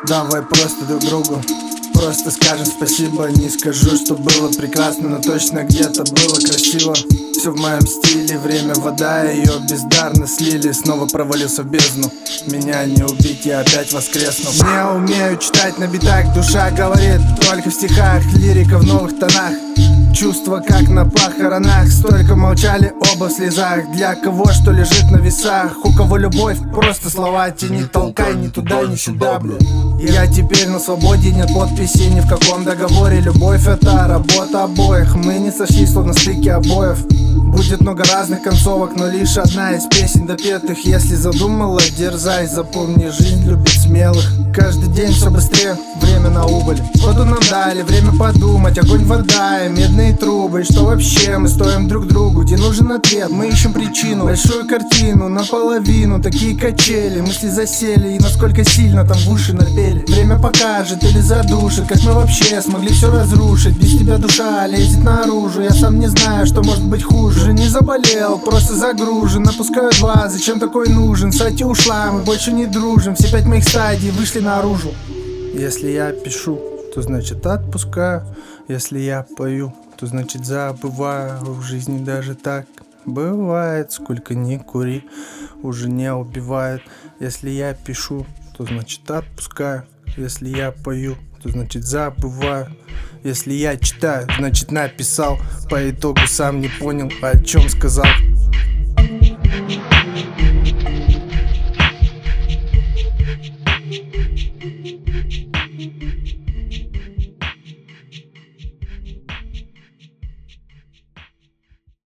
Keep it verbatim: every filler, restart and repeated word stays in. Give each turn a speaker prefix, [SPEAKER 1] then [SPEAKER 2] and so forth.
[SPEAKER 1] Давай просто друг другу просто скажем спасибо. Не скажу, что было прекрасно, но точно где-то было красиво. Все в моем стиле, время, вода, ее бездарно слили. Снова провалился в бездну, меня не убить, я опять воскресну. Не умею читать на битах, душа говорит только в стихах. Лирика в новых тонах, чувства как на похоронах. Столько молчали оба в слезах. Для кого что лежит на весах? У кого любовь, просто слова. Те не толкай ни туда, ни сюда, бля. Я теперь на свободе, нет подписи ни в каком договоре. Любовь — это работа обоих. Мы не сошлись, словно стыки обоев. Будет много разных концовок, но лишь одна из песен допетых. Если задумала, дерзай, запомни, жизнь любит смелых. Каждый день все быстрее, время на убыль. Воду нам дали, время подумать, огонь, вода и медные трубы. Что вообще мы стоим друг другу, где нужен ответ? Мы ищем причину, большую картину наполовину. Такие качели, мысли засели, и насколько сильно там в уши напели. Время покажет или задушит, как мы вообще смогли все разрушить. Без тебя душа лезет наружу, я сам не знаю, что может быть хуже. Не заболел, просто загружен, напускаю два, зачем такой нужен? Сати ушла, мы больше не дружим, все пять моих стадий вышли наружу. Если я пишу, то значит отпускаю. Если я пою, то значит забываю. В жизни даже так бывает, сколько ни кури, уже не убивает. Если я пишу, то значит отпускаю. Если я пою, то значит забываю. Если я читаю, значит написал. По итогу сам не понял, о чем сказал.
[SPEAKER 2] Thank you.